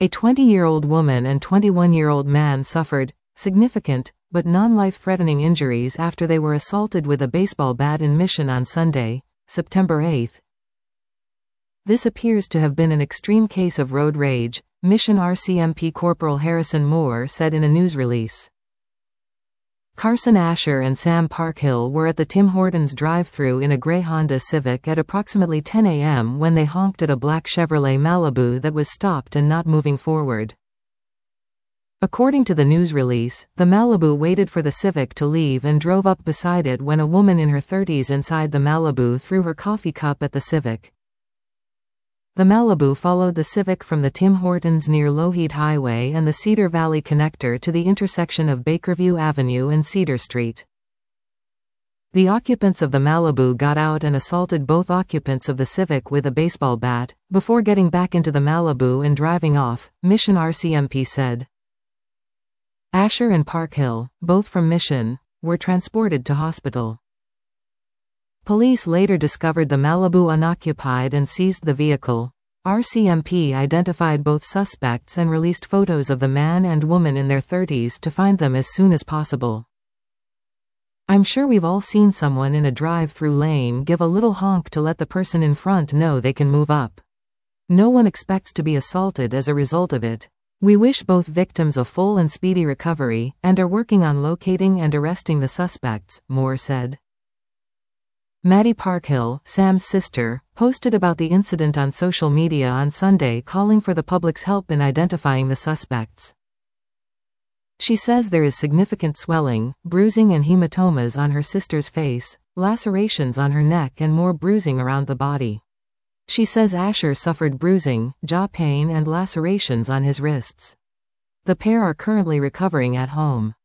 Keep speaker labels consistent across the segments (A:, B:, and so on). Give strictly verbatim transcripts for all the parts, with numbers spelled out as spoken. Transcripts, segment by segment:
A: A twenty-year-old woman and twenty-one-year-old man suffered significant, but non-life-threatening injuries after they were assaulted with a baseball bat in Mission on Sunday, September eighth. This appears to have been an extreme case of road rage, Mission R C M P Corporal Harrison Moore said in a news release. Carson Asher and Sam Parkhill were at the Tim Hortons drive-thru in a gray Honda Civic at approximately ten a m when they honked at a black Chevrolet Malibu that was stopped and not moving forward. According to the news release, the Malibu waited for the Civic to leave and drove up beside it when a woman in her thirties inside the Malibu threw her coffee cup at the Civic. The Malibu followed the Civic from the Tim Hortons near Lougheed Highway and the Cedar Valley Connector to the intersection of Bakerview Avenue and Cedar Street. The occupants of the Malibu got out and assaulted both occupants of the Civic with a baseball bat, before getting back into the Malibu and driving off, Mission R C M P said. Asher and Parkhill, both from Mission, were transported to hospital. Police later discovered the Malibu unoccupied and seized the vehicle. R C M P identified both suspects and released photos of the man and woman in their thirties to find them as soon as possible. I'm sure we've all seen someone in a drive-through lane give a little honk to let the person in front know they can move up. No one expects to be assaulted as a result of it. We wish both victims a full and speedy recovery, and are working on locating and arresting the suspects, Moore said. Maddie Parkhill, Sam's sister, posted about the incident on social media on Sunday, calling for the public's help in identifying the suspects. She says there is significant swelling, bruising and hematomas on her sister's face, lacerations on her neck and more bruising around the body. She says Asher suffered bruising, jaw pain and lacerations on his wrists. The pair are currently recovering at home.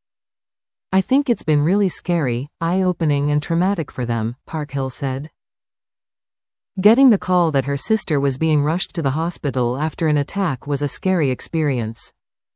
A: I think it's been really scary, eye-opening and traumatic for them, Parkhill said. Getting the call that her sister was being rushed to the hospital after an attack was a scary experience.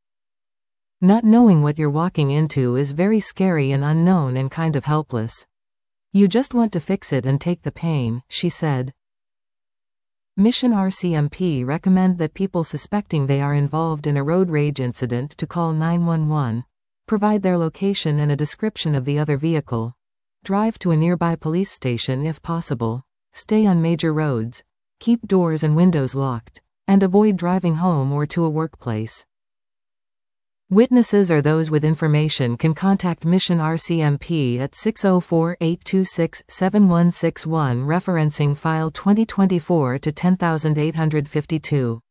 A: Not knowing what you're walking into is very scary and unknown and kind of helpless. You just want to fix it and take the pain, she said. Mission R C M P recommend that people suspecting they are involved in a road rage incident to call nine one one. Provide their location and a description of the other vehicle. Drive to a nearby police station if possible. Stay on major roads. Keep doors and windows locked. And avoid driving home or to a workplace. Witnesses or those with information can contact Mission R C M P at six oh four, eight two six, seven one six one referencing file twenty twenty-four to ten thousand eight hundred fifty-two.